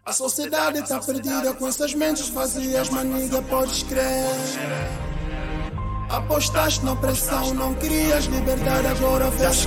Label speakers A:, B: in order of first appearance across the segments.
A: A sociedade tá perdida com essas mentes vazias, maniga, podes crer. Apostaste na opressão, não querias liberdade, agora vês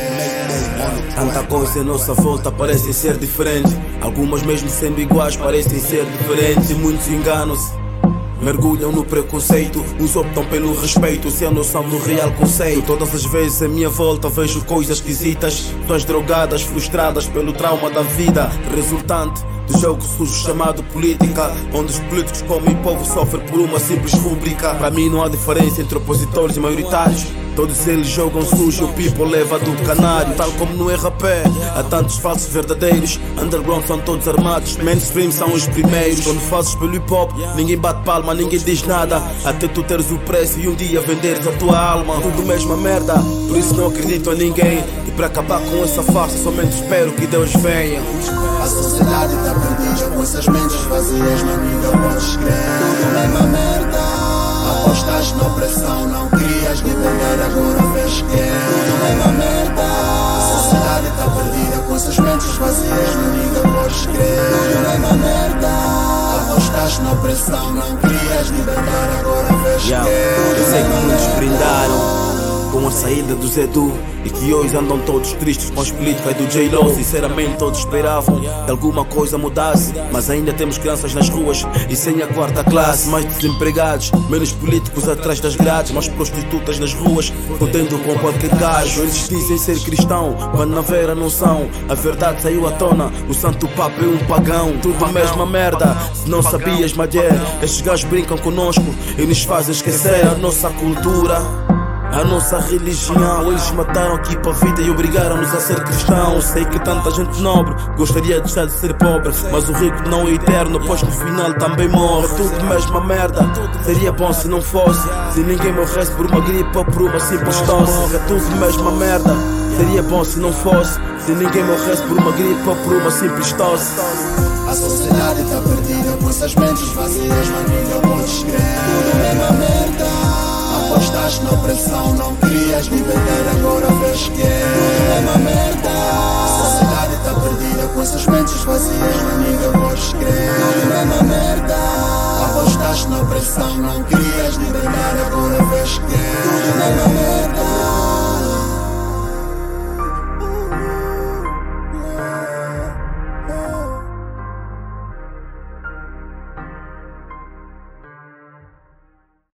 A: que
B: tanta coisa em nossa volta parecem ser diferentes. Algumas mesmo sendo iguais parecem ser diferentes. E muitos enganam-se, mergulham no preconceito. Uns optam pelo respeito, sem a noção do real conceito. Todas as vezes à minha volta vejo coisas esquisitas. Pessoas drogadas, frustradas pelo trauma da vida, resultante do jogo sujo chamado política, onde os políticos como o povo sofrem por uma simples rúbrica. Para mim não há diferença entre opositores e maioritários. Todos eles jogam sujo, o people leva do canário. Tal como no rapé, há tantos falsos verdadeiros. Underground são todos armados, mainstream são os primeiros. Quando fazes pelo hip hop, ninguém bate palma, ninguém diz nada, até tu teres o preço e um dia venderes a tua alma. Tudo mesma merda, por isso não acredito a ninguém. E para acabar com essa farsa somente espero que Deus venha.
A: A sociedade tá perdida com essas mentes vazias, maniga, podes crer. Tudo mesma merda. Apostaste na opressão, não querias liberdade, agora vês que tudo mesma merda. A sociedade tá perdida com essas mentes vazias, maniga, podes crer. Tudo mesma merda. Apostaste na opressão, não querias liberdade, agora vês que
B: eu sei que muitos brindaram com a saída do Zedu e que hoje andam todos tristes com as políticas do J-Lo. Sinceramente todos esperavam que alguma coisa mudasse, mas ainda temos crianças nas ruas e sem a quarta classe. Mais desempregados, menos políticos atrás das grades, mais prostitutas nas ruas, podendo com qualquer gajo. Eles dizem ser cristão, quando na vera não são. A verdade saiu à tona, o santo papa é um pagão. Tudo a mesma merda, se não sabias, mulher. Estes gajos brincam conosco e nos fazem esquecer a nossa cultura, a nossa religião. Eles mataram aqui para a vida e obrigaram-nos a ser cristãos. Sei que tanta gente nobre gostaria de deixar de ser pobre, mas o rico não é eterno, pois no final também morre. Tudo mesma merda, seria bom se não fosse. Se ninguém morresse por uma gripe ou por uma simples tosse. É tudo mesma merda, seria bom se não fosse. Se ninguém morresse por uma gripe ou por uma simples tosse.
A: A sociedade tá perdida com essas mentes vazias, maniga, podes crer. Tudo mesma merda. Apostaste na opressão, não querias liberdade, agora vês que tudo mesma merda. A sociedade tá perdida com essas mentes vazias, maniga, podes crer. Tudo mesma merda. Apostaste na opressão, não querias liberdade, agora vês que tudo mesma